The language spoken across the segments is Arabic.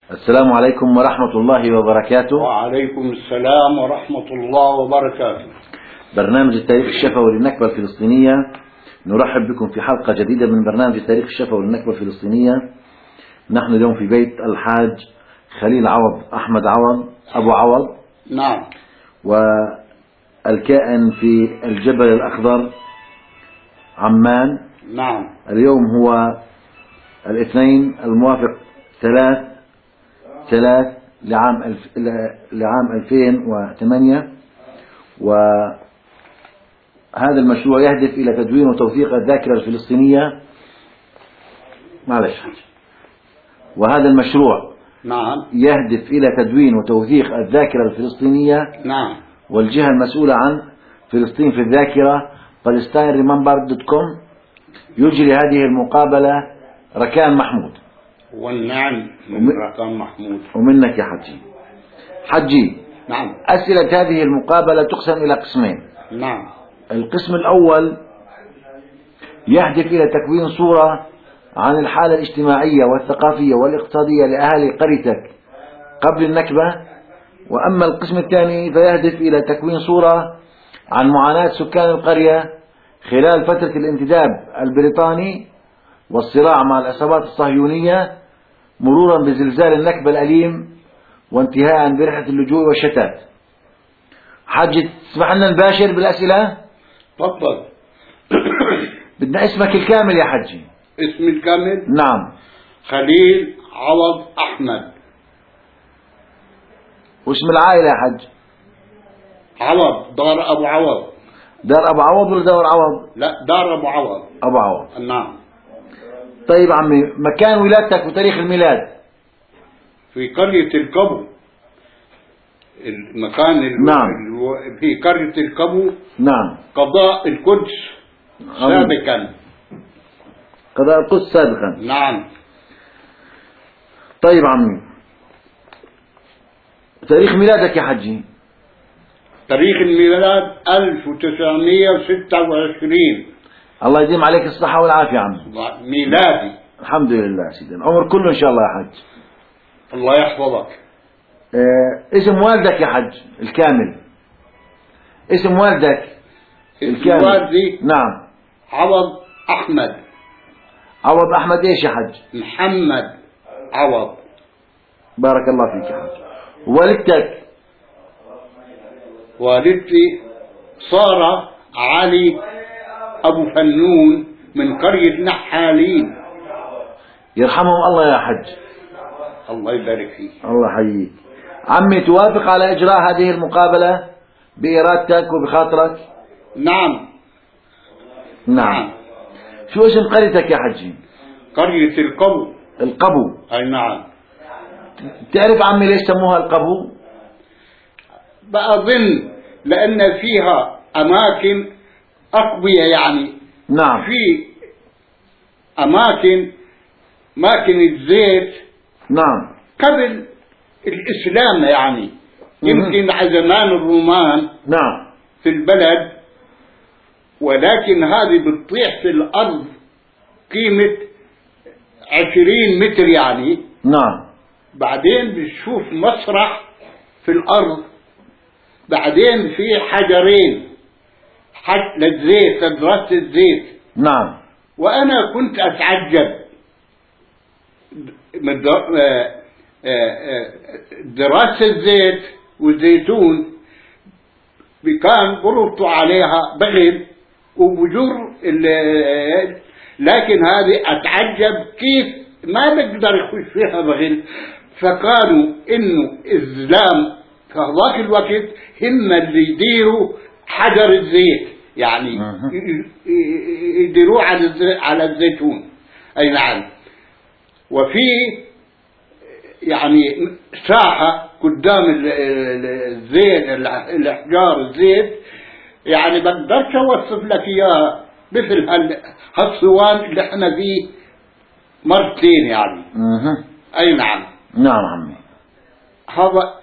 السلام عليكم ورحمة الله وبركاته. وعليكم السلام ورحمة الله وبركاته. برنامج التاريخ الشفوي للنكبة الفلسطينية، نرحب بكم في حلقة جديدة من برنامج التاريخ الشفوي للنكبة الفلسطينية. نحن اليوم في بيت الحاج خليل عوض أحمد عوض أبو عوض، نعم. والكائن في الجبل الأخضر عمان. نعم. اليوم هو الاثنين الموافق 3 لعام 2008، وهذا المشروع يهدف إلى تدوين وتوثيق الذاكرة الفلسطينية. وهذا المشروع نعم. يهدف إلى تدوين وتوثيق الذاكرة الفلسطينية. نعم. والجهة المسؤولة عن فلسطين في الذاكرة palestineremembered.com يجري هذه المقابلة ركان محمود. والنعم ركان محمود. ومنك يا حجي. نعم. أسئلة هذه المقابلة تقسم إلى قسمين. نعم. القسم الأول يهدف إلى تكوين صورة عن الحالة الاجتماعية والثقافية والاقتصادية لأهالي قريتك قبل النكبة. وأما القسم الثاني فيهدف إلى تكوين صورة عن معاناة سكان القرية خلال فترة الانتداب البريطاني والصراع مع العصابات الصهيونية، مرورا بزلزال النكبة الأليم، وانتهاء برحلة اللجوء والشتات. حاج تسمح لنا نباشر بالأسئلة؟ تفضل. بدنا اسمك الكامل يا حجي. اسمي الكامل؟ نعم. خليل عوض أحمد. واسم العائلة يا حج؟ عوض، دار أبو عوض. دار أبو عوض ولا دار عوض؟ لا، دار أبو عوض. أبو عوض. نعم. طيب عمي، مكان ولادتك وتاريخ الميلاد؟ في قرية الكبو. المكان نعم. في قرية الكبو. نعم. قضاء القدس سابقا. قضاء القدس سابقا. نعم. طيب عمي، تاريخ ميلادك يا حجي؟ تاريخ الميلاد 1926. الله الله يديم عليك الصحة والعافية عمي. ميلادي. الحمد لله سيدي، العمر كله إن شاء الله يا حج. الله يحفظك. اسم والدك يا حج الكامل؟ اسم والدك الكامل؟ والدي نعم. عوض أحمد. عوض أحمد إيش يا حج؟ محمد عوض. بارك الله فيك يا حج. والدتك؟ والدتي سارة علي أبو فنون من قرية نحالين. يرحمهم الله يا حج. الله يبارك فيك. الله يحييك. عمي، توافق على إجراء هذه المقابلة بإرادتك وبخاطرك؟ نعم. نعم. شو اسم قريتك يا حجي؟ قرية القبو. القبو. أي نعم. تعرف عمي ليش سموها القبو؟ بأظن لأن فيها أماكن أقوية يعني. نعم. في أماكن الزيت. نعم. قبل الإسلام يعني. يمكن على زمان الرومان. نعم. في البلد، ولكن هذه بتطيح في الأرض قيمة 20 متر يعني. نعم. بعدين بتشوف مسرح في الأرض. بعدين في حجرين للزيت، لدراسة الزيت. نعم. وأنا كنت أتعجب من دراسة الزيت والزيتون. كان بربطوا عليها بغل وبجر، لكن هذه أتعجب كيف ما بقدر يخش فيها بغل. فقالوا إنه الإسلام في هذاك الوقت هم اللي يديروا حجر الزيت يعني. يديروه على الزيتون. أي نعم. وفي يعني ساحة قدام الزيت، الأحجار الزيت يعني. بقدرش أوصف لك إياها مثل هالصوان اللي احنا فيه مرتين يعني. أي نعم. نعم عمي. هذا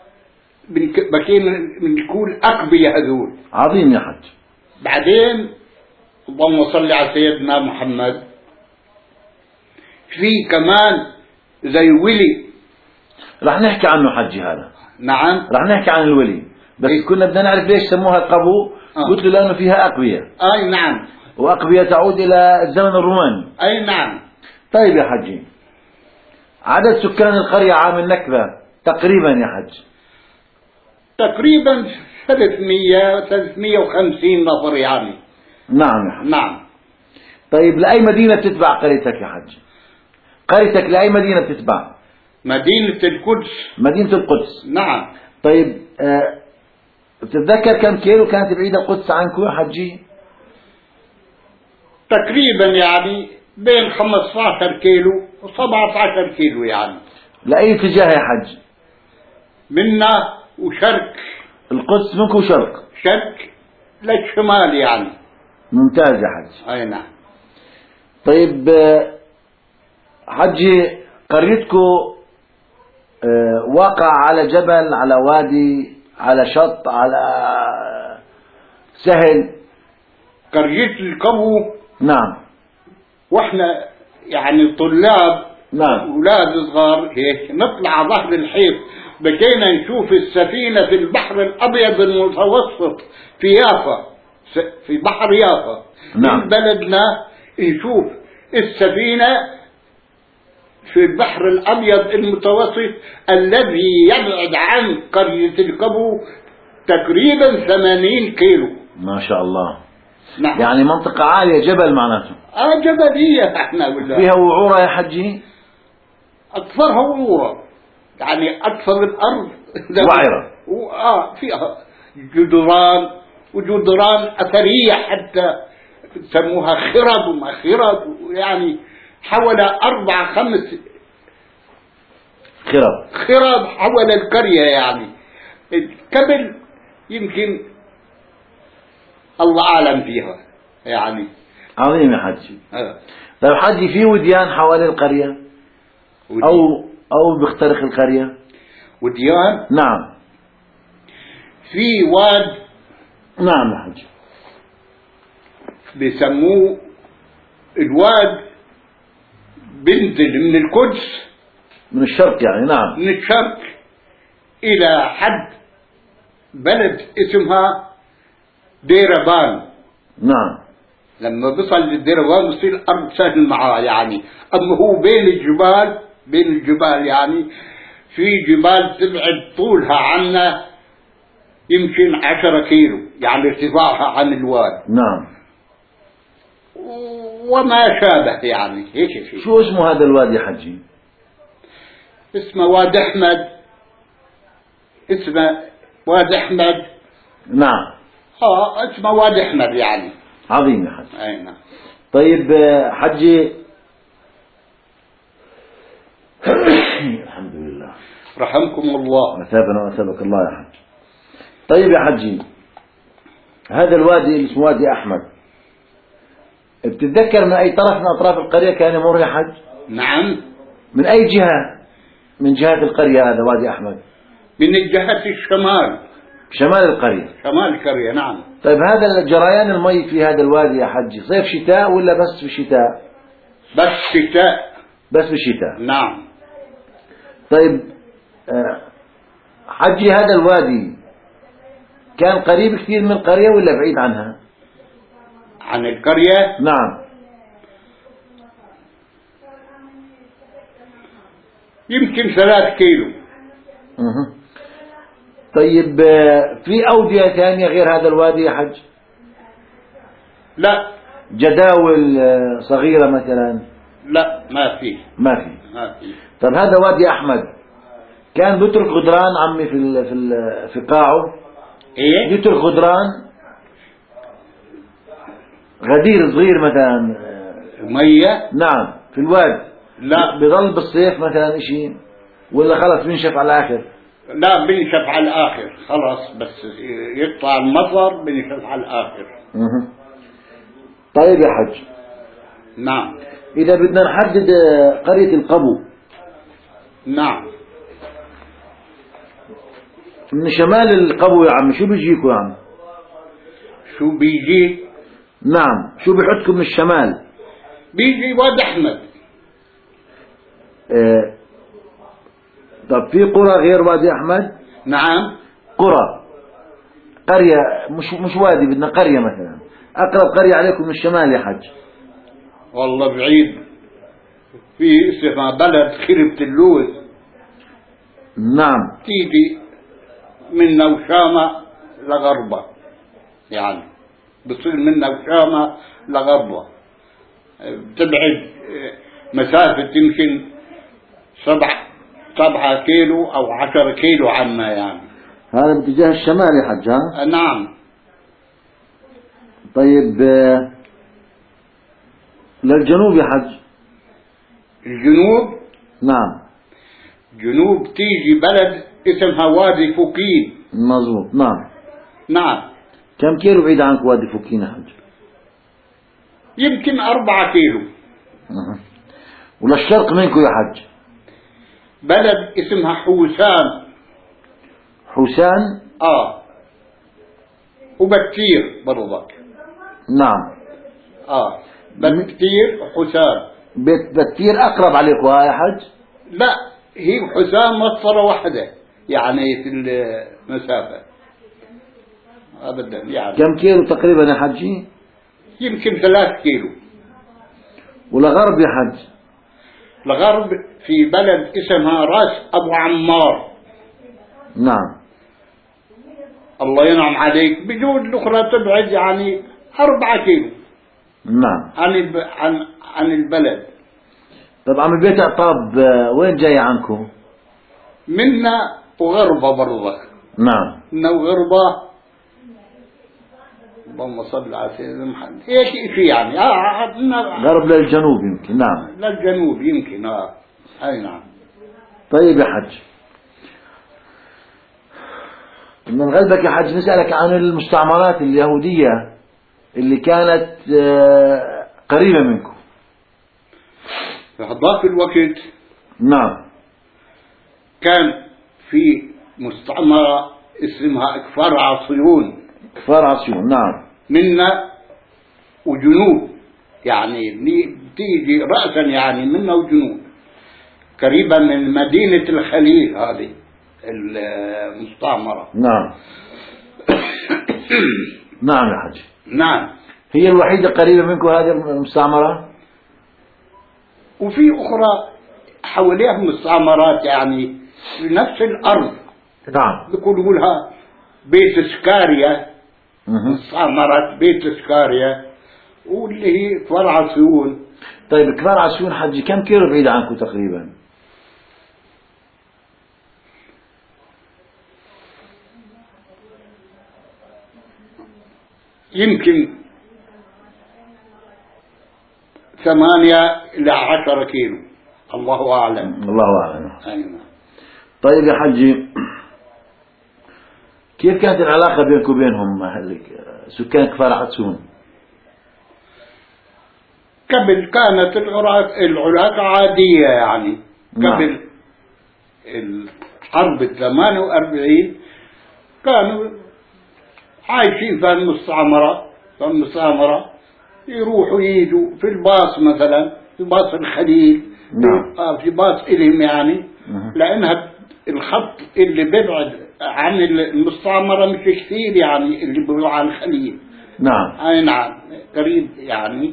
بنقول أقبية هذول. عظيم يا حج. بعدين اللهم صل على سيدنا محمد. في كمان زي ولي. رح نحكي عنه حجي هذا، نعم. رح نحكي عن الولي، بس إيه؟ كنا بدنا نعرف ليش سموها القبو. قلت له لأنه فيها أقبية، أي نعم. وأقبية تعود إلى الزمن الروماني. أي نعم. طيب يا حجي، عدد سكان القرية عام النكبة تقريبا يا حج؟ تقريبا 350 نفر يعني. نعم يا حج. نعم. طيب لأي مدينة بتتبع قريتك يا حج؟ قريتك لأي مدينة بتتبع؟ مدينة القدس. مدينة القدس. نعم. طيب بتتذكر كم كيلو كانت بعيدة القدس عنكم يا حجي؟ تقريبا يعني بين 15 كيلو و17 كيلو يعني. لأي اتجاه يا حج؟ منا وشرق. القدس منكم شرق؟ شرق للشمال يعني. ممتاز يا حج. أي نعم. طيب حجي، قريتكم واقع على جبل، على وادي، على شط، على سهل؟ قرية القبو. نعم. واحنا يعني طلاب، نعم. أولاد صغار هيك، نطلع على ظهر الحيط بكينا نشوف السفينة في البحر الأبيض المتوسط في يافا، في بحر يافا. نعم. من بلدنا نشوف السفينة في البحر الأبيض المتوسط الذي يبعد عن قرية القبو تقريبا 80 كيلو. ما شاء الله. نعم. يعني منطقة عالية، جبل معناته. جبلية احنا ولا فيها وعورة يا حجي؟ أكثرها وعورة، يعني أكثر الأرض وعرة. فيها جدران، وجدران أثرية حتى سموها خرب وما خرب، يعني حول 4-5 خرب حول القرية يعني. قبل يمكن الله أعلم فيها يعني. عظيم يا حجي. طيب حجي، في وديان حوالي القرية أو بيخترق القرية؟ وديان؟ نعم. في واد. نعم يا حجي. بيسموه الواد، بنزل من القدس، من الشرق يعني. نعم. من الشرق إلى حد بلد اسمها ديربان. نعم. لما بصل للديربان بصير الأرض سهل معاه يعني. أما هو بين الجبال يعني، في جبال تبعد طولها عنا يمكن 10 كيلو يعني ارتفاعها عن الواد. نعم. وما شابه يعني هيك شيء. شو اسمه هذا الوادي يا حجي؟ اسمه واد أحمد. اسمه واد أحمد. نعم. اسمه واد أحمد يعني. عظيم يا حجي. أي نعم. طيب حجي الحمد لله. رحمكم الله. أثابنا وأثابك الله يا حج. طيب يا حجي، هذا الوادي اللي اسمه وادي أحمد، بتتذكر من أي طرف من أطراف القرية كان يمر يا حج؟ نعم. من أي جهة من جهات القرية هذا وادي أحمد؟ من الجهة الشمال. شمال القرية. شمال القرية. نعم. طيب هذا جريان المي في هذا الوادي يا حجي صيف شتاء ولا بس بالشتاء؟ بس شتاء. بس بالشتاء. نعم. طيب حجي، هذا الوادي كان قريب كثير من القرية ولا بعيد عنها؟ عن القرية؟ نعم. يمكن 3 كيلو. طيب في أودية ثانية غير هذا الوادي يا حج؟ لا. جداول صغيرة مثلا؟ لا، ما في. ما في. طيب هذا وادي أحمد كان بيترك غدران عمي في قاعه؟ ايه، بيترك غدران، غدير صغير مثلا مية. نعم في الواد. لا، بيظل بالصيف مثلا اشي ولا خلص بينشف على الآخر؟ لا، بنشف على الآخر خلاص، بس يقطع المطر بنشف على الآخر. طيب يا حج. نعم. إذا بدنا نحدد قرية القبو. نعم. من شمال القبو يا عم شو بيجيكوا يا عم؟ شو بيجي؟ نعم، شو بيحطكم من الشمال؟ بيجي واد أحمد. طب في قرى غير وادي أحمد؟ نعم. قرى، قرية، مش وادي، بدنا قرية مثلا، أقرب قرية عليكم من الشمال يا حج. والله بعيد، في اسمها بلد خربة اللوز. نعم. تيجي من نوشامة لغربة، يعني بتصير من نوشامة لغربة، بتبعد مسافة يمكن 7 كيلو أو 10 كيلو عنا يعني. هذا باتجاه الشمال يا حج ها؟ نعم. طيب للجنوب يا حج؟ الجنوب. نعم. جنوب تيجي بلد اسمها وادي فوكين. مظبوط. نعم. نعم. كم كيلو بعيد عنك وادي فوكين يا حج؟ يمكن 4 كيلو. وللشرق منكم يا حج؟ بلد اسمها حوسان. حوسان. وبكتير برضك. نعم. بكتير وحسان. بيت بكتير أقرب عليكم يا حج؟ لا، هي حسان مسطرة واحدة يعني في المسافة أبدا يعني. كم كيلو تقريبا يا حجي؟ يمكن 3 كيلو. ولغرب يا حج؟ الغرب في بلد اسمها راس أبو عمار. نعم. الله ينعم عليك، بجود الأخرى تبعد يعني 4 كيلو. نعم. عن البلد. طب عم بيت عطاب وين جاي عنكم؟ منا وغربة برضه. نعم. منا وغربة. اللهم صل على سيدنا محمد. هيك شيء يعني. غرب للجنوب يمكن. نعم. للجنوب يمكن. أي نعم. طيب يا حج، من غلبك يا حج نسألك عن المستعمرات اليهودية اللي كانت قريبة منكم. في هذاك الوقت نعم. كان في مستعمرة اسمها كفار عصيون. كفار عصيون. نعم. منا وجنوب، يعني بتيجي رأسا يعني منا وجنوب، قريبا من مدينة الخليل هذه المستعمرة. نعم. نعم يا حج. نعم. هي الوحيدة قريبة منكم هذه المستعمرة؟ وفي أخرى حواليها مستعمرات يعني في نفس الأرض. نعم. بيقولوا لها بيت سكاريا. مستعمرة بيت سكاريا، واللي هي كفار عصيون. طيب كفار عصيون حجي كم كيلو بعيد عنكم تقريبا؟ يمكن 8 إلى 10 كيلو، الله أعلم. الله أعلم. أيوة. طيب يا حجي، كيف كانت العلاقة بينكم وبينهم سكان كفار عصيون؟ قبل كانت العلاقة عادية يعني. قبل الحرب 48 كانوا عايشين في المستعمرة، يروحوا يجوا في الباص مثلا، في باص الخليل. نعم. في باص إلهم يعني. لأنها الخط اللي بيبعد عن المستعمرة مش كثير يعني، اللي بيروح على الخليل. نعم. أي نعم، قريب يعني.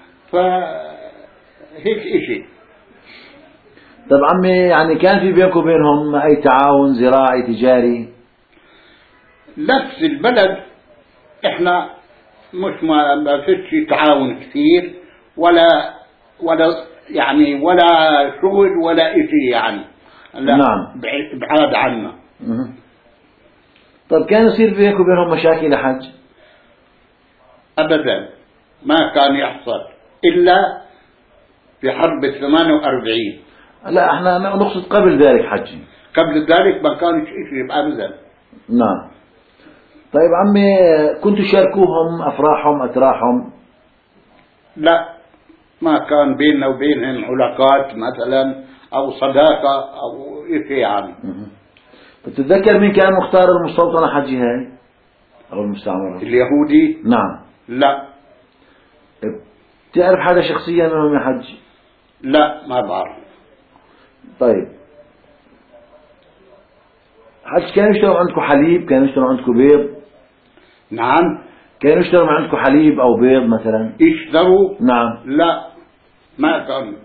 فهيك إشي. طب عمي، يعني كان في بينكم وبينهم أي تعاون زراعي تجاري؟ نفس البلد احنا مش ما فيش تعاون كثير، ولا يعني ولا شغل ولا إشي يعني. لا. نعم. بعاد عنا. طب كان يصير بينكم وبينهم مشاكل يا حج؟ أبدا ما كان يحصل إلا في حرب 48. لا احنا نقصد قبل ذلك حجي. قبل ذلك ما كانش شيء أبدا. نعم. طيب عمي، كنتوا شاركوهم أفراحهم أتراحهم؟ لا، ما كان بيننا وبينهم علاقات مثلا أو صداقة أو شيء يعني. بتتذكر مين كان مختار المستوطنة حجي هاي أو المستعمرة؟ اليهودي؟ نعم. لا. تعرف حدا شخصيا منهم يا حج؟ لا، ما بعرف. طيب حج كانوا يشتروا عندكم حليب، كانوا يشتروا عندكم بيض؟ نعم. كانوا يشتروا من عندكم حليب أو بيض مثلا؟ يشتروا؟ نعم. لا ما كانوا.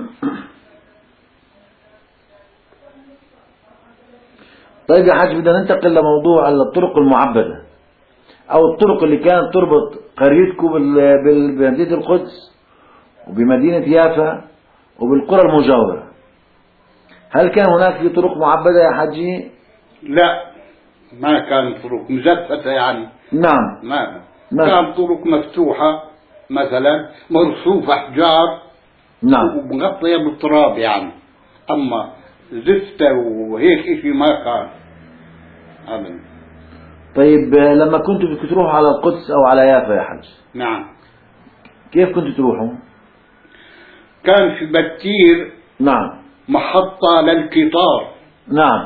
طيب يا حاج، بدنا ننتقل لموضوع الطرق المعبدة أو الطرق اللي كانت تربط قريتكم بمدينة القدس وبمدينة يافا وبالقرى المجاورة. هل كان هناك في طرق معبدة يا حاجي؟ لا ما كان طرق مزفتة يعني. نعم. ما كان طرق مفتوحة مثلا مرصوفة أحجار. نعم. ومغطية بالتراب يعني. أما زفتة وهيك إشي ما كان أبدا. طيب لما كنتوا بدكم تروحوا على القدس أو على يافا يا حاج، نعم. كيف كنتوا تروحوا؟ كان في بتير نعم. محطة للقطار. نعم.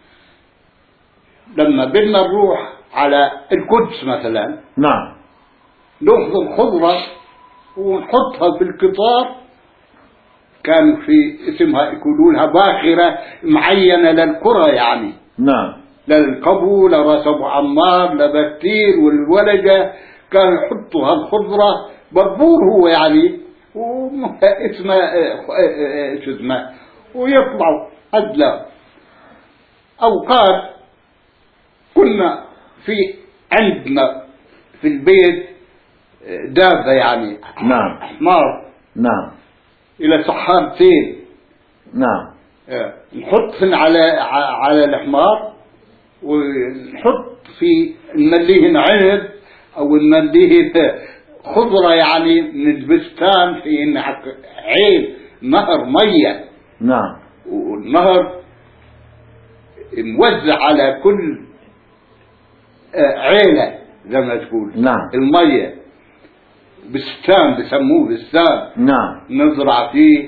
لما بدنا نروح على القدس مثلا، نعم. نأخذ الخضرة ونحطها في القطار. كان في اسمها يقولوا لها باخرة معينة للقرى يعني. نعم. للقبو، لراس ابو عمار، لبتير والولجة، كانوا يحطوا هالخضرة بربور هو يعني، اسمه شو اسمه، ويطلعوا أدلى. أوقات كنا في عندنا في البيت دابة يعني. نعم. حمار. نعم. إلى سحارتين. نعم. نحطهن على الحمار، ونحط في نمليهن عنب أو نمليهن خضرة يعني من البستان، في عين نهر مية. نعم. والنهر موزع على كل عيلة زي ما تقول. نعم. المية بستان بسموه بستان. نعم. نزرع فيه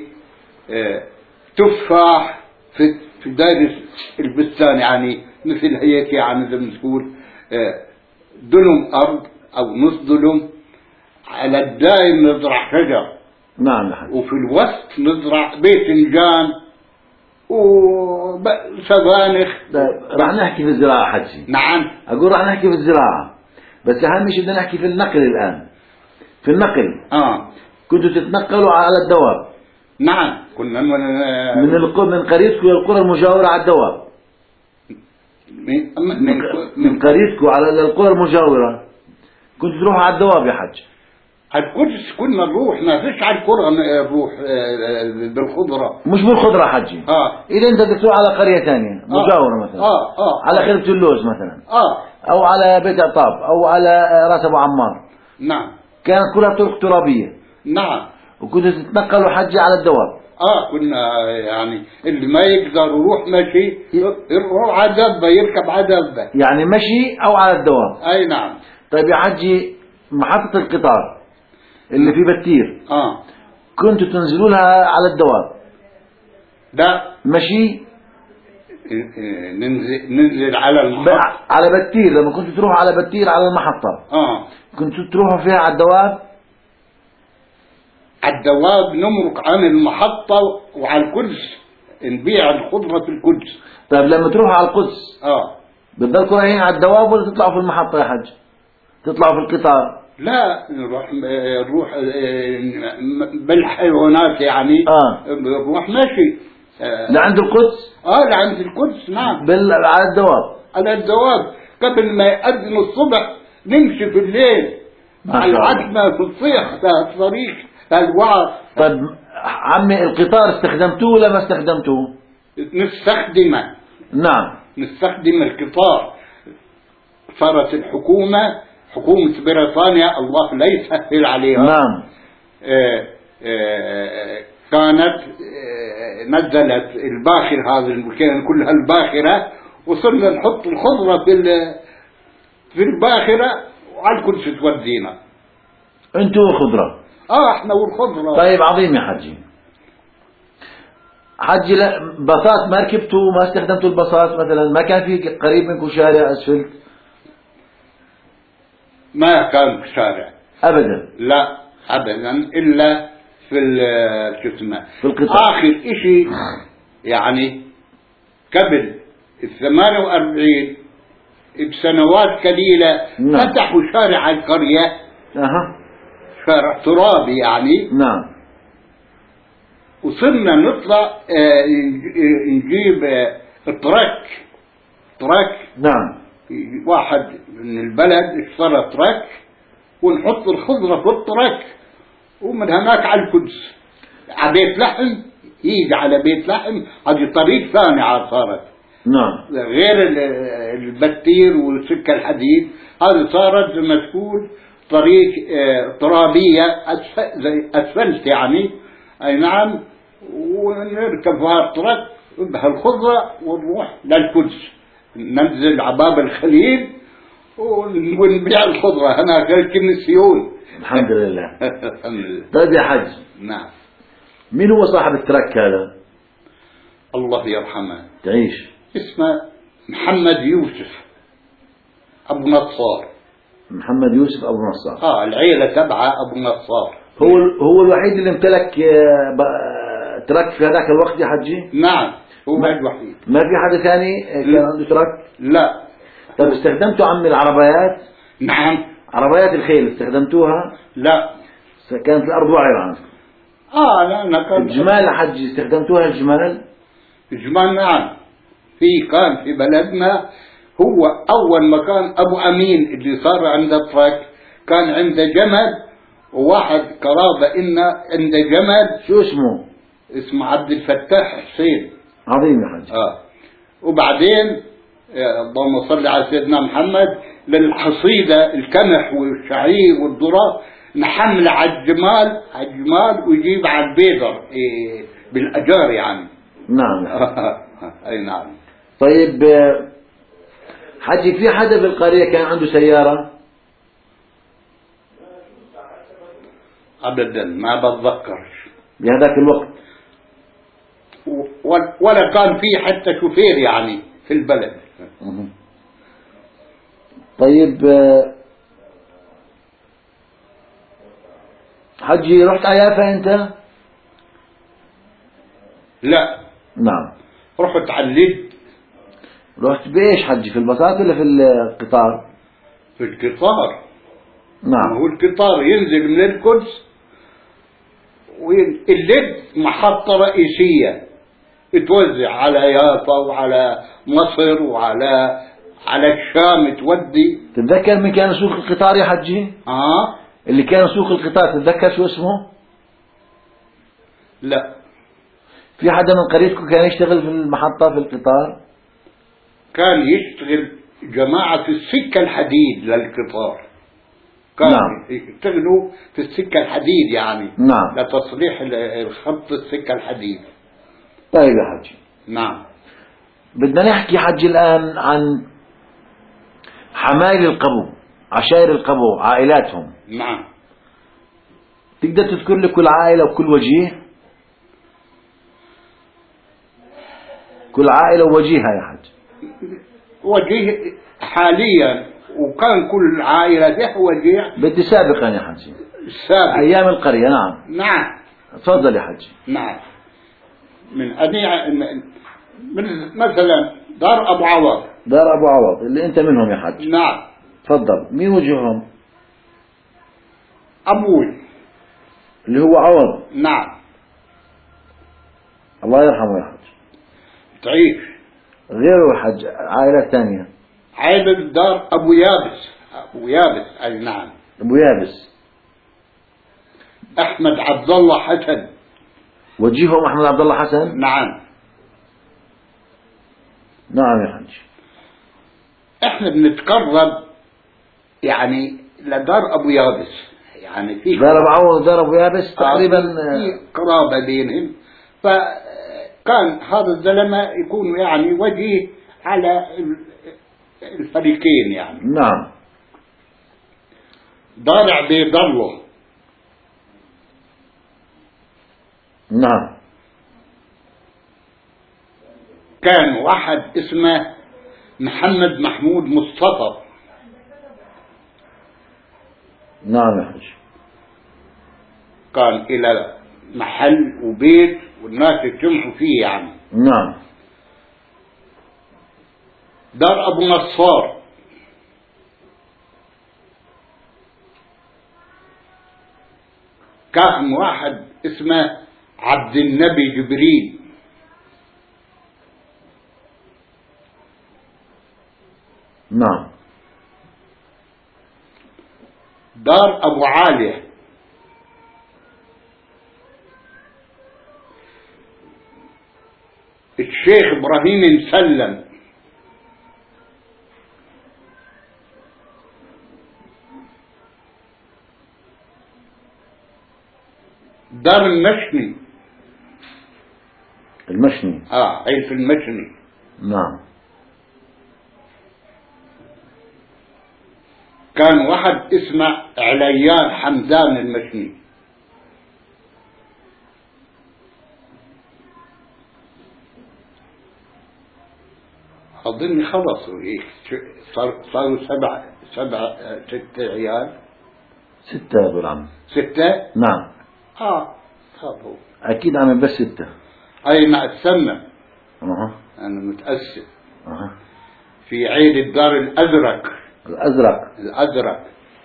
تفاح في دايرة البستان يعني، مثل هيك يعني زي ما تقول دلم أرض أو نص دلم. على الدائم نزرع شجر. نعم يا حاج. وفي الوسط نزرع باذنجان وسبانخ. رح نحكي في الزراعة حجي. نعم. أقول رح نحكي في الزراعة، بس أهم شيء بدنا نحكي في النقل الآن. في النقل كنتوا تتنقلوا على الدواب؟ نعم. كنا من قريتكم للقرى المجاورة على الدواب. من قريتكم على القرى المجاورة كنتوا تروحوا على الدواب يا حج؟ القدس كنا نروح، ما فيش على القرى نروح بالخضرة. مش بالخضرة حجي. إذا أنت بدك تروح على قرية ثانية مجاورة مثلا على خربة اللوز مثلا أو على بيت عطاب أو على راس أبو عمار. نعم. كانت كلها طرق ترابية. نعم. وكنتوا تتنقلوا حجي على الدواب. كنا يعني اللي ما يقدر يروح مشي يروح على دبة، يركب على دبة يعني مشي أو على الدواب. أي نعم. طيب يا حجي، محطة القطار اللي في بتير كنتوا تنزلوا لها على الدواب؟ لا مشي. ننزل على المحطة على بتير. لما كنتوا تروحوا على بتير على المحطة كنتوا تروحوا فيها على الدواب؟ على الدواب نمرق عن المحطة وعلى القدس نبيع الخضرة في القدس. طيب لما تروحوا على القدس بتضلكوا رايحين على الدواب ولا تطلعوا في المحطة يا حج؟ تطلعوا في القطار؟ لا نروح بالحيوانات يعني. نروح ماشي لعند القدس؟ لعند القدس. نعم. على الدواب. على الدواب قبل ما يأذن الصبح نمشي في الليل مع العتمة في الصيح الطريق الوعر. طيب عمي، القطار استخدمتوه ولا ما استخدمتوه؟ نستخدمه. نعم. نستخدم القطار. صارت الحكومة، حكومة بريطانيا الله لا يسهل عليها. نعم. كانت نزلت الباخر، هذا المكان كلها الباخرة، وصرنا نحط الخضرة في الباخرة وعلى الكرسي تودينا. انتوا والخضرة؟ احنا والخضرة. طيب عظيم يا حجي. حجي باصات ما ركبتوا؟ ما استخدمتوا الباصات مثلا؟ ما كان في قريب منكم شارع اسفلت؟ ما كان شارع ابدا. لا ابدا، الا في في القطار. اخر اشي يعني قبل ال48 بسنوات قليلة نعم. فتحوا شارع القرية، أها. شارع ترابي يعني، نعم. وصرنا نطلع نجيب ترك. نعم. واحد من البلد اشترى ترك، ونحط الخضرة في الترك، ومن هناك على القدس، على بيت لحم، يجي على بيت لحم. هذه طريق ثانية صارت، نعم. غير البتير والسكة الحديد. هذه صارت زي ما تقول طريق ترابية، زي أسفلت يعني. أي نعم. ونركب هذا الترك بهالخضرة ونروح للقدس، ننزل عباب الخليل ونبيع الخضرة هناك الكنسيون. الحمد لله. الحمد لله. طيب يا حج، نعم. مين هو صاحب الترك هذا؟ الله يرحمه، تعيش. اسمه محمد يوسف أبو نصار. محمد يوسف أبو نصار. العيلة تبعه أبو نصار. هو الوحيد اللي امتلك ترك في هذاك الوقت يا حجي؟ نعم، هو الوحيد. ما في حدا ثاني كان عنده ترك؟ لا. طيب استخدمتوا عمي العربيات؟ نعم. عربيات الخيل استخدمتوها؟ لا. كانت الأرض وعرة عنكم. لا، أنا كان الجمال يا حجي استخدمتوها الجمال؟ الجمال نعم. كان في بلدنا، هو أول مكان أبو أمين اللي صار عنده ترك، كان عنده جمل، وواحد قرابة إنه عنده جمل. شو اسمه عبد الفتاح حسين. عظيم يا حجي. وبعدين اللهم صل على سيدنا محمد، للحصيدة القمح والشعير والذرة نحمل على الجمال ويجيب على البيضر بالأجار يعني. نعم. أي نعم. طيب حجي، في حدا في القرية كان عنده سيارة؟ أبدا ما بتذكرش بهذاك الوقت. ولا كان في حتى شوفير يعني في البلد. طيب حجي، رحت على يافا أنت؟ لا. نعم. رحت على اللد. رحت بإيش حجي، في الباصات ولا في القطار؟ في القطار. نعم. هو القطار ينزل من القدس، واللد محطة رئيسية توزع على يافا وعلى مصر وعلى الشام تودي. تتذكر من كان يسوق القطار يا حجي؟ اللي كان يسوق القطار تتذكر شو اسمه؟ لا. في حدا من قريتكم كان يشتغل في المحطة في القطار؟ كان يشتغل جماعة السكة الحديد للقطار، كانوا نعم. يشتغلوا في السكة الحديد يعني. نعم. لتصليح خط السكة الحديد. طيب يا حجي. نعم. بدنا نحكي حجي الآن عن حمايل القبو، عشائر القبو، عائلاتهم. نعم. تقدر تذكر لي كل عائلة وكل وجيه؟ كل عائلة ووجيهها يا حج. وجيه حاليا، وكان كل عائلة له وجيه. بدي سابقا يا حجي. سابق. أيام القرية. نعم. نعم. تفضل يا حجي. نعم. من مثلا دار أبو عوض. دار أبو عوض اللي أنت منهم يا حج. نعم. تفضل. مين وجههم؟ أبوي اللي هو عوض. نعم. الله يرحمه يا حج. تعيش. غيره يا حج، عائلة ثانية. عائلة دار أبو يابس. أي نعم. أبو يابس. أحمد عبد الله حسن. وجيههم أحمد عبد الله حسن. نعم. نعم يا حج. احنا بنتقرب يعني لدار أبو يابس، يعني في دار أبو عوض ودار أبو يابس تقريبا في قرابة بينهم. فكان هذا الزلمة يكون يعني وجيه على الفريقين يعني. نعم. دار عبيد الله. نعم. كان واحد اسمه محمد محمود مصطفى. نعم يا حج. كان إلى محل وبيت والناس يجتمعوا فيه يعني. نعم. دار أبو نصار كان واحد اسمه عبد النبي جبريل. نعم. دار أبو عالية الشيخ إبراهيم مسلم. دار المشني. المشني. هي في المشني. نعم. كان واحد اسمه عليان حمدان المشني. أظن خلصوا هيك صاروا ست عيال. 6 يا ابو العم. 6. نعم. صاروا اكيد عم بس 6. أي مع السمة. أنا متأسف. في عيد الدار الأزرق. الأزرق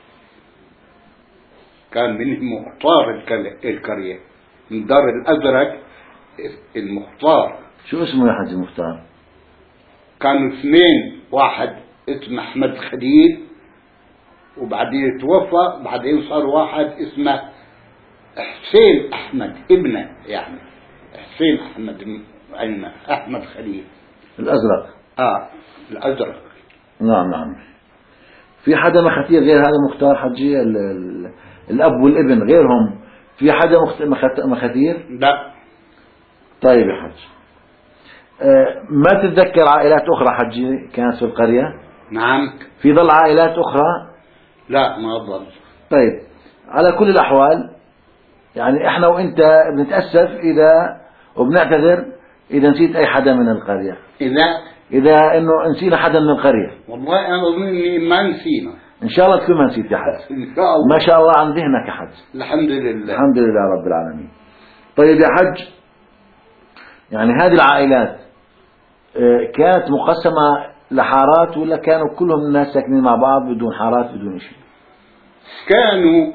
كان منه مختار القرية من دار الأزرق. المختار شو اسمه يا حاج المختار؟ كانوا 2، واحد اسمه أحمد خليل وبعدين توفى، بعدين صار واحد اسمه حسين أحمد ابنه، يعني حسين أحمد خليل. الأزرق. الأزرق. نعم. في حدا مختير غير هذا مختار حجي؟ الأب والابن غيرهم في حدا مختير؟ لا. طيب يا حج، ما تتذكر عائلات أخرى حجي كانت في القرية؟ نعم. في ظل عائلات أخرى؟ لا ما ظل. طيب على كل الأحوال يعني إحنا وإنت بنتأسف وبنعتذر إذا نسيت أي حدا من القرية، إذا إنه نسينا حدا من القرية. والله أنا أظن ما نسينا. إن شاء الله تكون ما نسيت يا حج. إن شاء الله. ما شاء الله عن ذهنك يا حج. الحمد لله. الحمد لله رب العالمين. طيب يا حج، يعني هذه العائلات كانت مقسمة لحارات ولا كانوا كلهم الناس ساكنين مع بعض بدون حارات بدون شيء؟ كانوا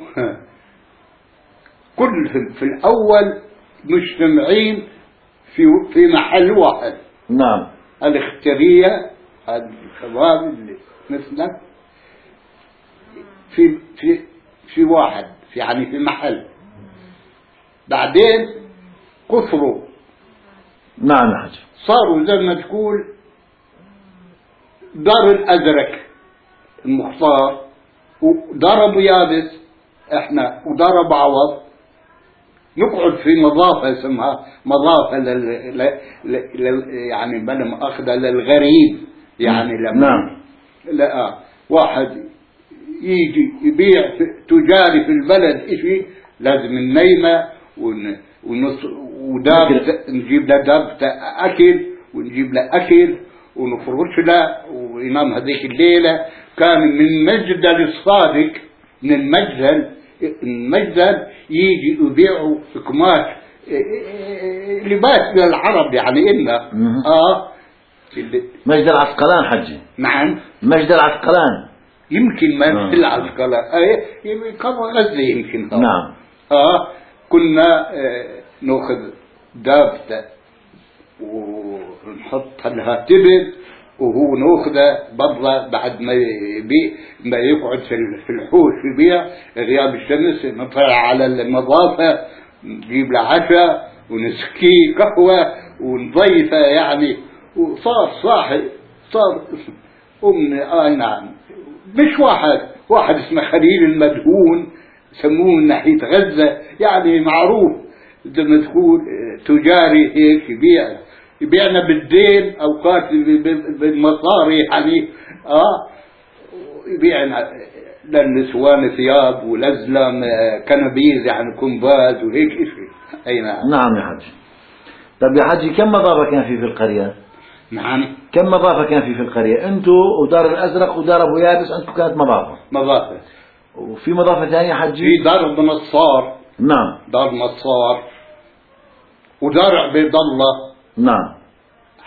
كل في الأول مجتمعين في محل واحد. نعم. الاخترية الشباب اللي مثلك في واحد، يعني في محل. بعدين كثروا. نعم يا حج. صاروا زي ما تقول دار الأزرق المختار ودار أبو يابس احنا ودار أبو عوض، نقعد في مضافة اسمها مضافة يعني بلا مؤاخذة للغريب، يعني لما نعم. لا واحد يجي يبيع تجاري في البلد اشي لازم النيمة نجيب له دابة أكل ونجيب له أكل ونفرش له وينام هذيك الليلة. كان من مجدل الصادق من المجدل يجي يبيعوا قماش لباس للعرب، يعني إلا مجد العسقلان حجي. نعم. مجد العسقلان يمكن ما في العسقلان يمكن غزة يمكن. نعم. كنا ناخذ دابته ونحط لها تبن وهو ناخذه برا بعد ما يقعد في الحوش يبيع غياب الشمس، نطلع على المضافة نجيب له عشاء ونسقيه قهوة ونضيفه يعني. وصار صاحب صار نعم مش واحد اسمه خليل المدهون سموه من ناحية غزة، يعني معروف زي ما تقول تجاري هيك يبيعنا بالدين أوقات بالمصاري، يعني يبيعنا للنسوان ثياب ولزلم كنبيز يعني كنباز وهيك إشي. أي نعم. نعم يا حج. طب يا حجي كم مضافة كان في القرية؟ نعم. كم مضافة كان في القرية؟ أنتوا ودار الأزرق ودار أبو يابس أنتوا كانت مضافة. وفي مضافة ثانية حجي؟ في دار ابن نصار. نعم. دار نصار ودار عبيد الله. نعم.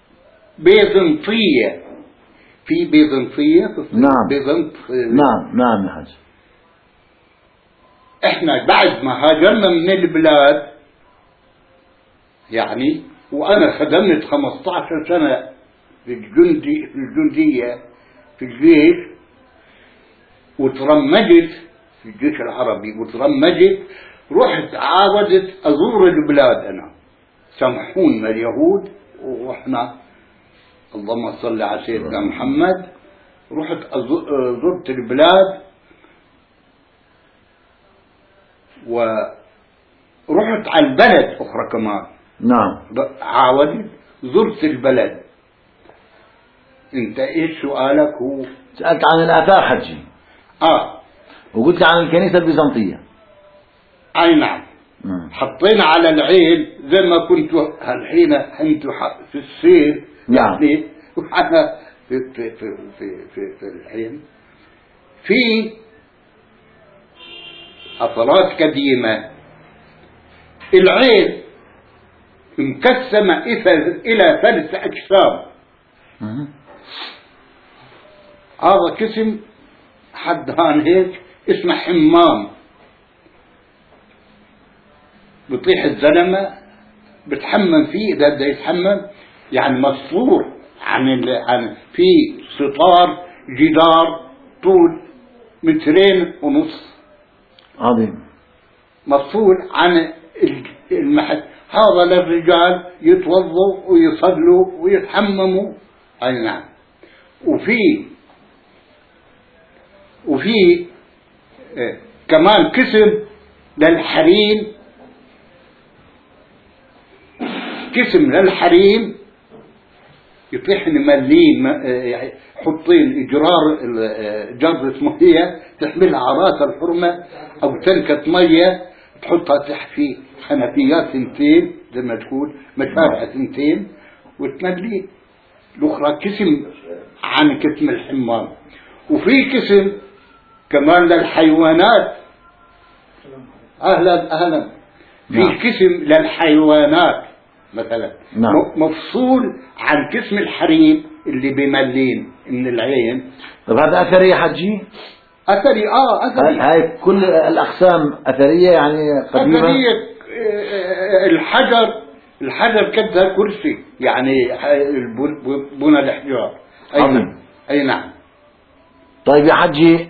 بيزنطية، في بيزنطية نعم بيزنط. نعم يا حج. احنا بعد ما هاجرنا من البلاد يعني، وانا خدمت 15 سنة في الجندية في الجيش، وترمجت في الجيش العربي وترمجت، رحت عاودت ازور البلاد انا، سامحونا اليهود، ورحنا اللهم صل على سيدنا محمد، رحت زرت البلاد، ورحت على البلد اخرى كمان. نعم عاودت زرت البلد. انت ايش سؤالك؟ هو سألت عن الآثار حجي، وقلت لي عن الكنيسة البيزنطية. اي نعم. حطينا على العين زي ما كنتوا الحين انتوا في السير نعم. يعني، وأنا في العين في حضارات قديمة. العين مقسمة إلى 3 أقسام. هذا قسم حد هان هيك اسمه حمام، بطيح الزلمة بتحمم فيه إذا بده يتحمم، يعني مفصول عن في ستار جدار طول 2.5 متر، عظيم، مفصول عن المحل. هذا للرجال يتوضوا ويصلوا ويتحمموا. أي نعم. وفي كمان قسم للحريم، قسم للحريم يطيحن ملين، حطين جرة مية تحملها على راس الحرمة أو تنكة مية تحطها تحت في حنفيات 2 زي ما تقول مشارع 2 وتملي. الأخرى قسم عن قسم الحمام. وفي قسم كمان للحيوانات. أهلا. في قسم للحيوانات مثلا، نعم. مفصول عن قسم الحريم اللي بملين من العين. طب هذا أثري حجي؟ أثري. أثري. هاي كل الأقسام أثرية يعني قديمة؟ أثرية. الحجر كده كرسي يعني، بنى الأحجار. أي نعم. طيب يا حجي،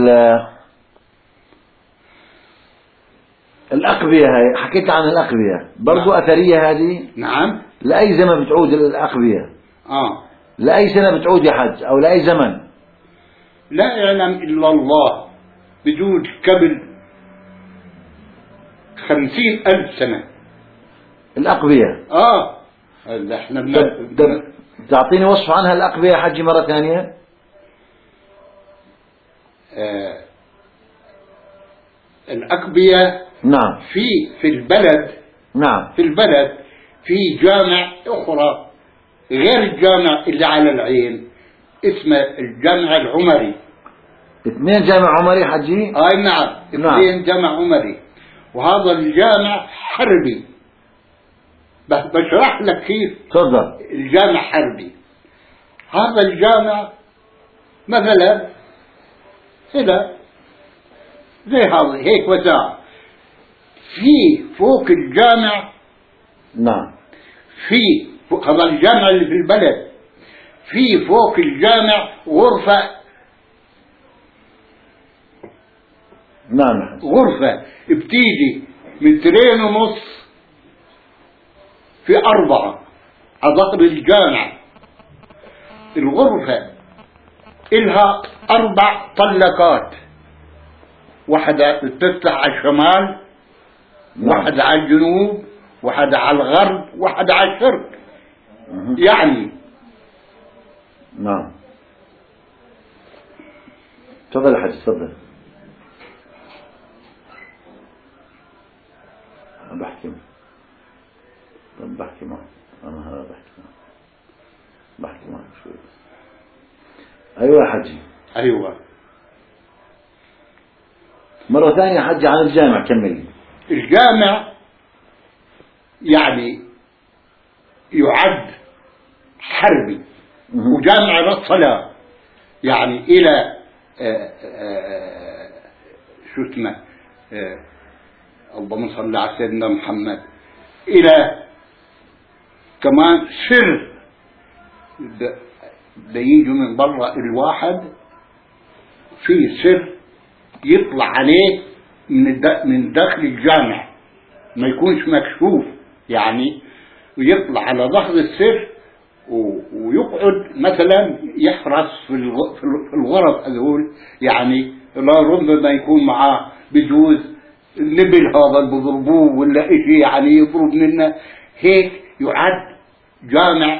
الأقبية هاي حكيت عن الأقبية برضو. نعم. أثرية هذه؟ نعم. لأي زمن بتعود الأقبية؟ لأي سنة بتعود يا حج، أو لأي زمن؟ لا يعلم إلا الله. بجود قبل 50,000 سنة الأقبية. احنا تعطيني وصف عنها الأقبية يا حجي مرة ثانية؟ الأقبية. نعم. في البلد. نعم. في البلد في جامع أخرى غير الجامع اللي على العين، اسمه الجامع العمري. 2 جامع عمري حجي؟ نعم. 2 جامع عمري. وهذا الجامع حربي. بشرح لك كيف. تفضل. الجامع حربي. هذا الجامع مثلا هنا زي هذا هيك وسع. في فوق الجامع. نعم. في فوق هذا الجامع اللي في البلد، في فوق الجامع غرفة. نعم. غرفة بتيجي 2.5 متر في 4 على ظهر الجامع. الغرفة إلها 4 طلقات، واحدة تفتح على الشمال، واحدة على الجنوب، واحدة على الغرب، واحدة على الشرق. يعني نعم. تفضل يا حاج، تفضل. بحكي معك أنا هذا بحكي معك شوي. أيوة يا حجي. أيوة. مرة ثانية حجي عن الجامع، كمل. الجامع يعني يعد حربي وجامع للصلاة، يعني إلى شو اسمه اللهم صل على سيدنا محمد، إلى كمان سر ده يجوا من برا الواحد في سر يطلع عليه من داخل الجامع، ما يكونش مكشوف يعني، ويطلع على ظهر السر ويقعد مثلا يحرس في الغرف هذول، يعني لا ربما يكون معاه بجوز نبل هذا اللي بضربوه ولا إشي يعني يضرب منه، هيك يعد جامع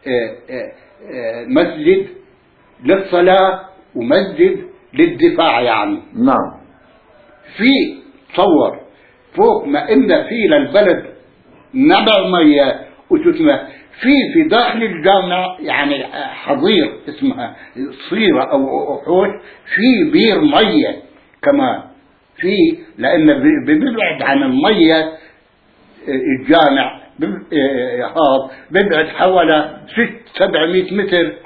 مسجد للصلاة ومسجد للدفاع يعني. نعم. في تصور فوق ما إن في للبلد نبع مية وتسمى في داخل الجامع يعني حظير اسمها صيرة أو حوش، في بير مية كمان في، لأن بيبعد عن المية الجامع هذا بيبعد حوالي 600-700 متر.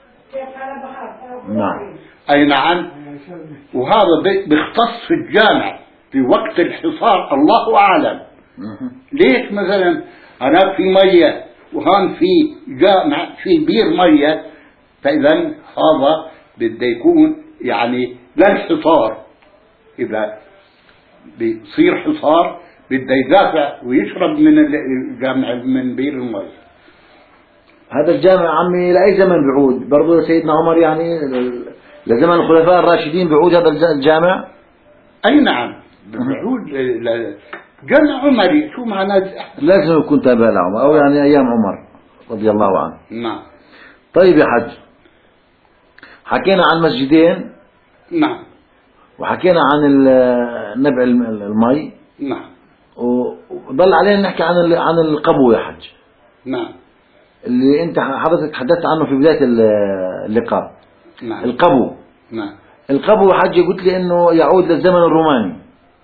نعم. أي نعم. وهذا بيختص في الجامع في وقت الحصار، الله أعلم ليش مثلا هناك في مية وهان في جامع في بير مية، فإذا هذا بده يكون يعني للحصار، إذا بيصير حصار بده يدافع ويشرب من الجامع من بير المية. هذا الجامع عمي لأي زمن بعود؟ برضو سيدنا عمر يعني لزمن الخلفاء الراشدين بعود هذا الجامع؟ أي نعم بعود جامع عمري. شو معنى؟ لازم يكون تابع لعمر أو يعني أيام عمر رضي الله عنه. نعم. طيب يا حج، حكينا عن مسجدين. نعم. وحكينا عن نبع المي. نعم. وضل علينا نحكي عن القبو يا حج. نعم. اللي انت حضرتك تحدثت عنه في بداية اللقاء. نعم. القبو. نعم. القبو يا حج قلت لي انه يعود للزمن الروماني.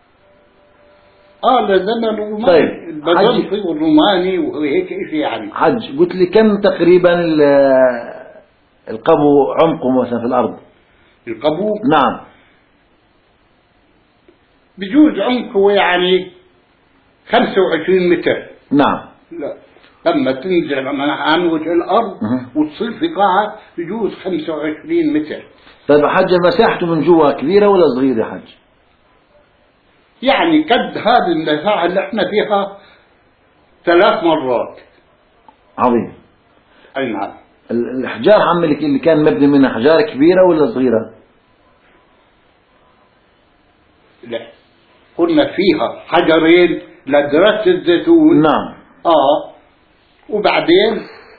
للزمن الروماني. طيب البيزنطي والروماني وهيك شيء يعني. حج قلت لي كم تقريبا القبو عمقه مثلا في الارض؟ القبو نعم. بجوز عمقه يعني 25 متر. نعم. لا لما تنزل عن وجه الأرض وتصير في قاعة بجوز 25 متر. طيب حج مساحته من جوا كبيرة ولا صغيرة يا حج؟ يعني قد هذه المساحة اللي احنا فيها 3 مرات. عظيم. أي نعم. الأحجار عم اللي كان مبني منها أحجار كبيرة ولا صغيرة؟ لا قلنا فيها حجرين لدراسة الزيتون. نعم. وبعدين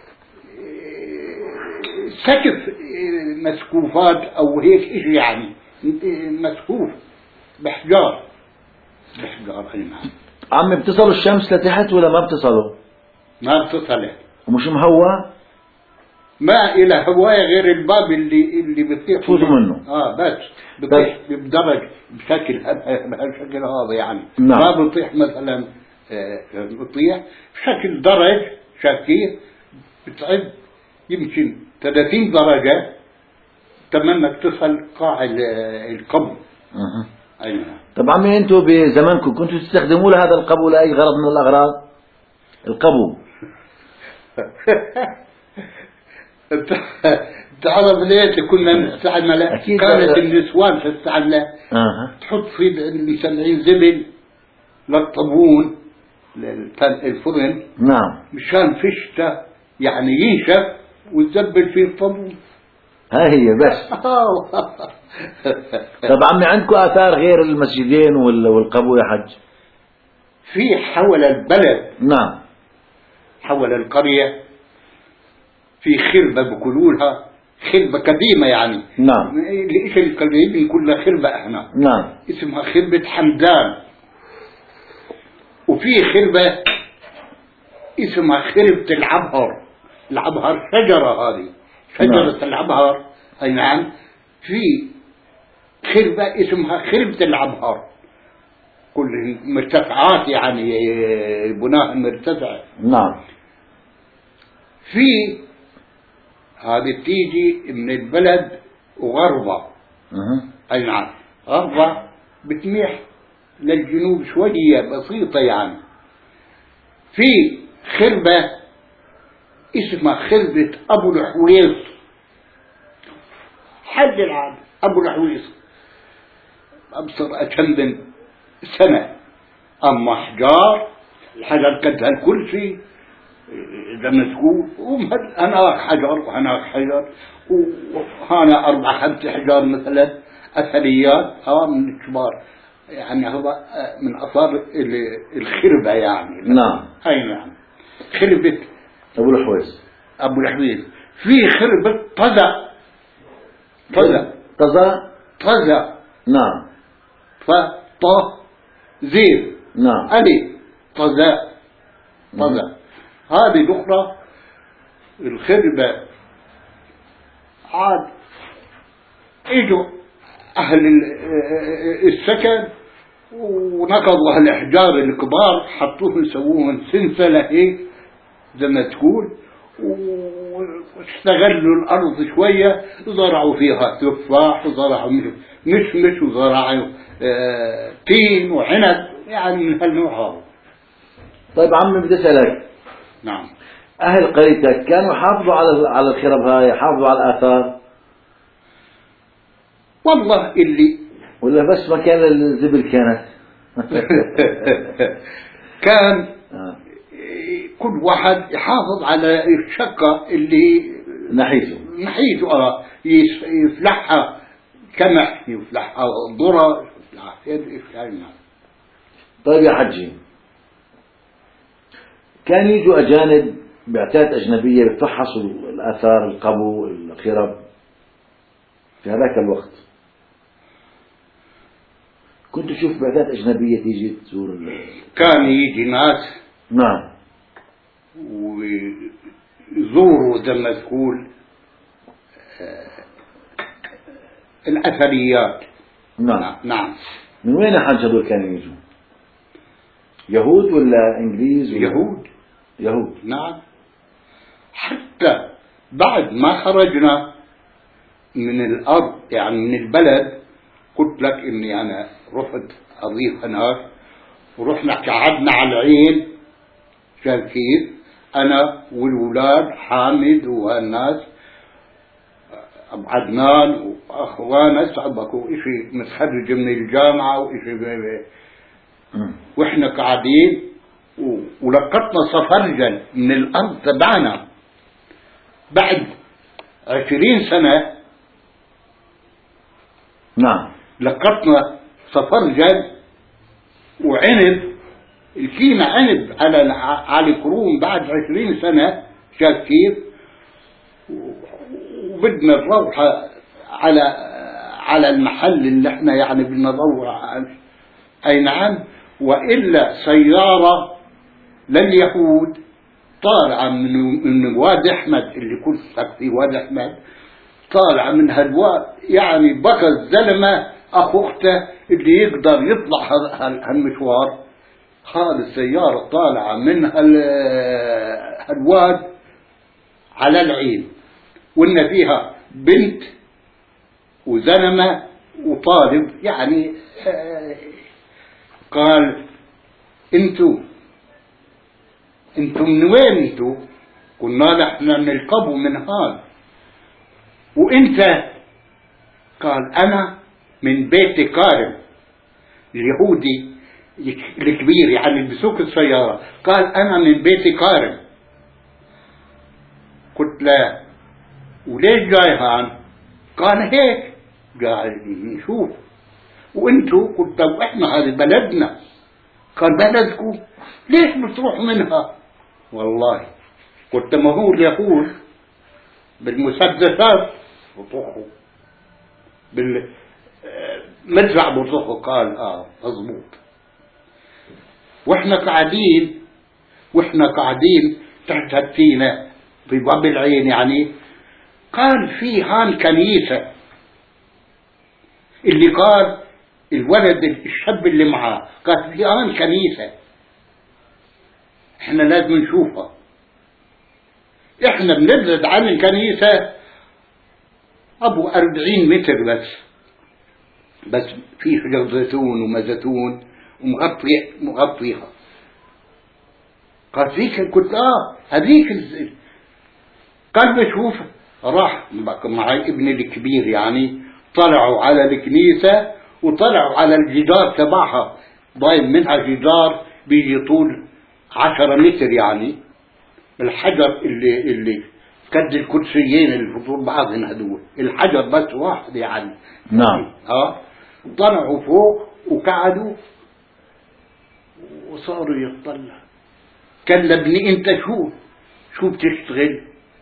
سقف مسكوفات او هيك اشي يعني مسكوف بحجار. اي نعم. عم بتصلوا الشمس لتحت ولا ما بتصلوا؟ ما بتصلت. ومش مهوى؟ ما إلى هواية غير الباب اللي بيطيح تفوتوا منه. بس بيطيح بدرج بشكل هذا يعني. نعم. ما بيطيح مثلا بيطيح بشكل درج شكير بتعد يمكن 30 درجة تمنك تصل قاع القبو. أي نعم. طب عمي انتوا بزمانكم كنتوا تستخدموا هذا القبو لأي غرض من الأغراض؟ القبو تعرف ليش كنا نستعمله؟ كانت النسوان تستعمله. تحط في المسلعين زبل للطبون الفرن. نعم. مشان فشته يعني ينشف وتزبل فيه الطبون. ها هي بس. طب عمي عندكم آثار غير المسجدين والقبو يا حج؟ في حول البلد. نعم. حول القرية في خربة بيقولولها، خربة قديمة يعني. نعم. ليش القريبين كلها خربة احنا. نعم. اسمها خربة حمدان. وفي خربة اسمها خربة العبهر. العبهر شجرة هذه شجرة. نعم. العبهر. أي نعم. في خربة اسمها خربة العبهر، كل مرتفعات يعني بناء مرتفع. نعم. في هذه تيجي من البلد وغربة. أي نعم، غربة بتميح للجنوب شوية بسيطة يعني. في خربة اسمها خربة أبو الحويص، حد العام أبو الحويص، أبصر أكمل سنة. أما أحجار، الحجر قد هالكرسي إذا مسكوت، وهناك حجر وهناك حجر، وهنا 4-5 حجار مثلا أثريات من الكبار، يعني هذا من آثار الخربة يعني. نعم. أي نعم، خربة أبو الحويص. أبو الحويص. في خربة طزة. طزة. نعم. زير. نعم. ألي طزة. هذه الأخرى الخربة. عاد اجوا أهل السكن ونقضوا هالأحجار الكبار، حطوهم سووهم سلسلة هيك زي ما تقول، واستغلوا الأرض شوية، زرعوا فيها تفاح وزرعوا مشمش وزرعوا تين وعنب، يعني من هالنوع هذا. طيب عمي بدي أسألك. نعم. أهل قريتك كانوا يحافظوا على الخرب هاي، يحافظوا على الآثار؟ والله ولا بس مكان الزبل كانت؟ كان كل واحد يحافظ على الشقة اللي نحيته يفلحها كمح، يفلحها ذرة، يفلحها. طيب يا حجي، كان يجوا أجانب بعثات أجنبية بتفحصوا الآثار، القبو، الخرب في هذاك الوقت؟ كنت تشوف بعثات أجنبية تيجي تزور كان يجي ناس. نعم. ويزوروا زي ما تقول الأثريات. نعم. من وين حج هذول كانوا يجوا؟ يهود ولا إنجليز ولا؟ يهود. نعم. حتى بعد ما خرجنا من الأرض يعني من البلد، قلت لك إني أنا رحت أضيف هناك، ورحنا قعدنا على العين كيف أنا والولاد حامد والناس أبو عدنان وأخوانا سبقوا إشي متخرج من الجامعة وإشي وإحنا قاعدين ولقطنا صفرجل من الأرض تبعنا بعد 20 سنة. نعم. لقطنا صفرجل وعنب، لقينا عنب على كروم بعد 20 سنة. شايف كيف؟ وبدنا نروح على المحل اللي احنا يعني بدنا نروح. أي نعم. وإلا سيارة لليهود طالعة من وادي أحمد، اللي كنت في وادي أحمد، طالعة من هالواد، يعني بقى الزلمة أخو أخته اللي يقدر يطلع هالمشوار. هذه السيارة طالعة من هالواد على العين، وإن فيها بنت وزلمة وطالب يعني. قال انتوا من وين انتوا؟ قلنا نحن من القبو من هذا. وانت؟ قال انا من بيت كارم، اليهودي الكبير يعني اللي بسوق السيارة. قال انا من بيت كارم. قلت لا، وليش جاي هان؟ قال هيك قاعد نشوف. وانتوا؟ قلت طب احنا هذه بلدنا. قال بلدكم؟ ليش بتروح منها؟ والله قلت ما هو اليهود بالمسدسات بطوحوا، بالمدفع بطوحوا. قال مضبوط. واحنا قاعدين تحت هالتينة في باب العين يعني. قال في هان كنيسة، اللي قال الولد الشاب اللي معاه، قال في هان كنيسة احنا لازم نشوفها. احنا بنبعد عن الكنيسة ابو 40 متر بس في شجر زيتون وما زيتون ومغطيها. قال فيك كنت هذيك قال بشوف. راح معي ابني الكبير يعني، طلعوا على الكنيسة وطلعوا على الجدار تبعها، ضايل منها جدار بيجي طول 10 متر يعني، الحجر اللي قد الكرسيين اللي في طول بعضهم هدول، الحجر بس واحد يعني. نعم. طلعوا فوق وقعدوا وصاروا يطلع. قال لابني انت شو بتشتغل؟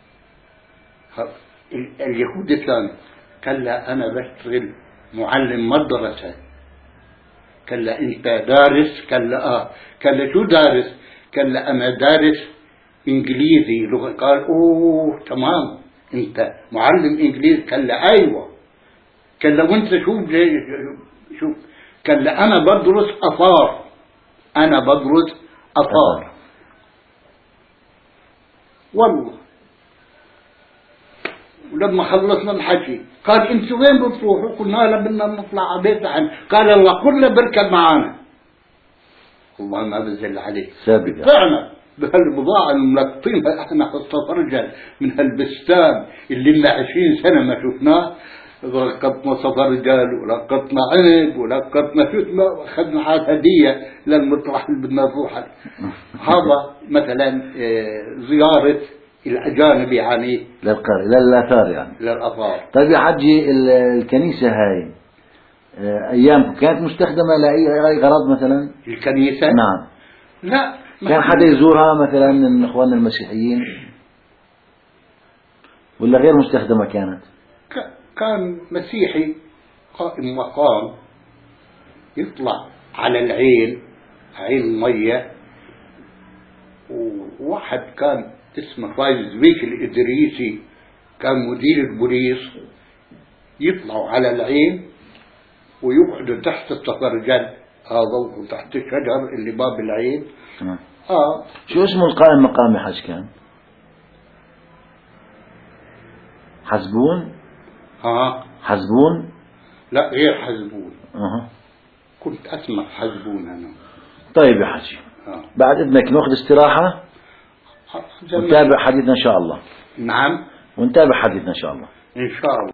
اليهود الثاني قال لا انا بشتغل معلم مدرسة. قال له انت دارس؟ قال له قال له شو دارس؟ قال له انا دارس انجليزي لغة. قال اوه تمام، انت معلم انجليزي؟ قال له ايوه. قال له وانت شو؟ قال له انا بدرس اثار. انا بدرس اثار. والله ولما خلصنا الحكي قال انتوا وين بتروحوا؟ قلنا له بدنا نطلع على بيت عن. قال الله كله بركب معانا. والله ما بنزل عليه. سابقا طلعنا بهالبضاعة الملقطينها احنا في الصفرجل من هالبستان اللي لنا 20 سنة ما شفناه. لقطنا صفرجل ولقطنا عنب ولقطنا شتمة واخذنا عاد هدية للمطرح اللي بدنا نروح. هذا مثلا زيارة الأجانب يعني للقرية للآثار يعني. للآثار. طيب يا حجي الكنيسة هاي أيامكم كانت مستخدمة لأي غرض مثلا؟ الكنيسة؟ نعم. لا كان حدا يزورها مثلا من إخواننا المسيحيين ولا غير مستخدمة كانت؟ كان مسيحي قائم مقام يطلع على عين المية، وواحد كان اسمه فايز بيك الإدريسي كان مدير البوليس، يطلعوا على العين ويقعدوا تحت الصفرجل هذا وتحت الشجر اللي باب العين. شو اسمه القائم مقامي حج كان؟ حزبون؟ حزبون؟ لا غير حزبون. كنت أسمع حزبون أنا. طيب يا حجي بعد إذنك نأخذ استراحة ونتابع حديثنا إن شاء الله. نعم ونتابع حديثنا إن شاء الله. إن شاء الله.